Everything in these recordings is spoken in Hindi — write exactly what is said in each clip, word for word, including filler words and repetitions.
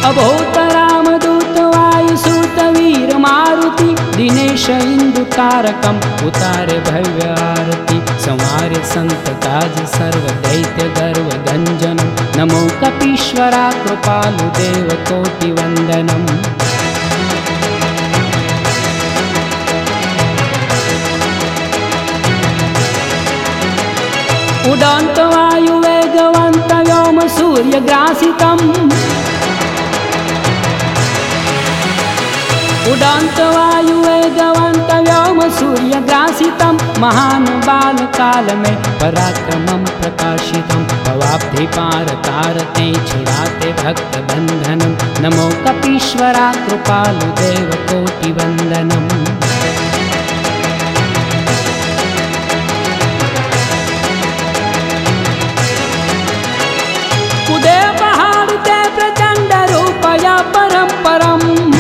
अभूत रामदूत वायुसूत वीर मारुति दिनेश इंदु तारकम उतारे भव्य आरती संवारे संत काज सर्व दैत्य गर्व गंजनम नमो कपीश्वरा कृपालु देव कोटि वंदनम। उडंत वायु वेगवंत व्योम सूर्य ग्रासितम उडंत वायु वेगवंत व्योम सूर्य ग्रासितम महान बाल काल में पराक्रमं प्रकाशितम भवाब्धि पार तारते छुड़ाते भक्त बंधनम नमो कपीश्वरा कृपालु देव कोटि वंदनम। कुदे पहाड़ ते प्रचंड रूपया परम परम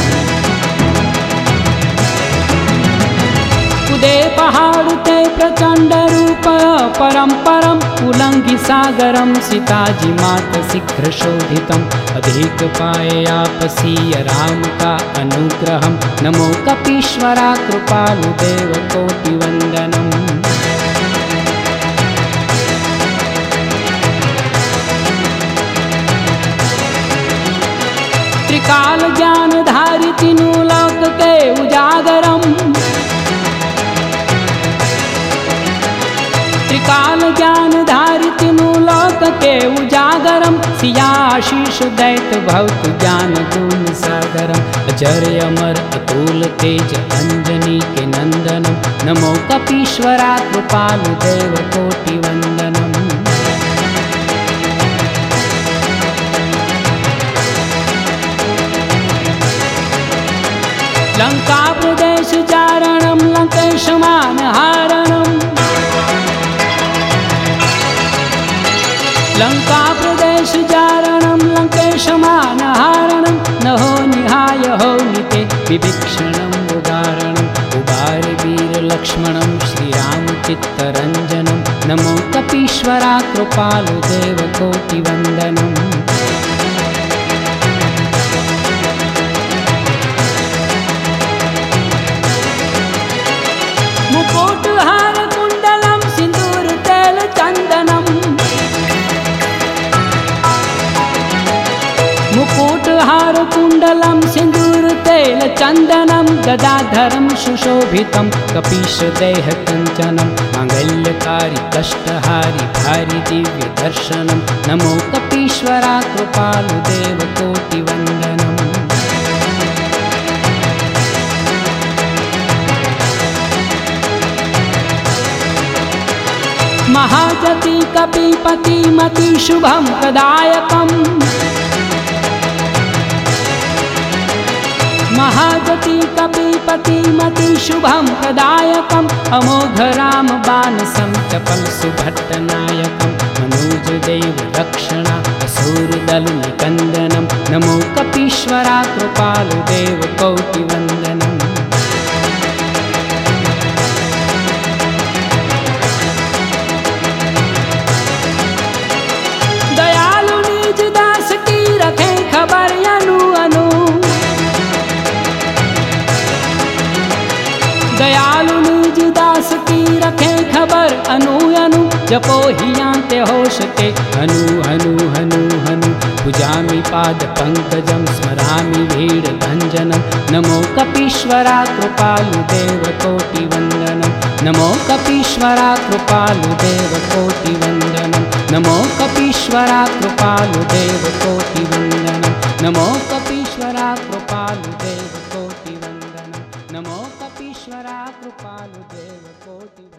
कुदे पहाड़ ते प्रचंड रूप परम परम उल्लंघि सागरम सीताजी मात शीघ्र शोधितम अधिक पाए आप सिय राम का अनुग्रहम नमो कपीश्वरा कृपालु देव कोटि वंदनम। त्रिकाल ज्ञान धारी तीनों लोक के उजागरम त्रिकाल ज्ञान धारी तीनों लोक के उजागरम सियाशीष दैत भवत ज्ञान गुण सागरम अजर अमर अतुल तेज अंजनी के नंदनम नमो कपीश्वरा कृपालु देव कोटि वंदनम। लंका प्रदेश चारणम लंकेश मान हारणम लंका प्रदेश चारणम लंकेश मान हारणम नहो निहाय हो निते विभीषणम उदारणम उबार वीर लक्ष्मणम श्रीराम चित्तरंजनम नमो कपीश्वरा कृपालु देव कोटि वंदनम। मुकुट हार कुंडलम सिंदूर तेल चंदनम मुकुट हार कुंडलम सिंदूर तेल चंदनम गदाधरम सुशोभितम कपीश देह कंचनम मांगल्यकारी कष्टहारी भारी दिव्य दर्शनम नमो कपीश्वरा कृपालु देव कोटि वंदनम। महाजति कपीपति मति शुभम प्रदायकम महाजति कपीपति मति शुभम प्रदायकम अमोघ राम बाण संचपल सुभट्ट नायकम मनोज देव रक्षणा असुर दल निकंदनम नमो कपीश्वरा कृपालु देव कोटि वंदनम। दयालु निज दास की रखे खबर अनु अनु दयालु निज दास की रखे खबर अनु अनु जपो हियांते होशते हनु हनु हनु हनु भुजामि पाद पंकजम स्मरामि भीड़ भंजनम नमो कपीश्वरा कृपालु देव कोटि वंदनम नमो कपीश्वरा कृपालु देव कोटि वंदनम नमो कपीश्वरा कृपालु देव कोटि वंदनम नमो कपीश्वरा कृपालु देव कोटि वंदनम नमो कपीश्वरा कृपालु देव कोटि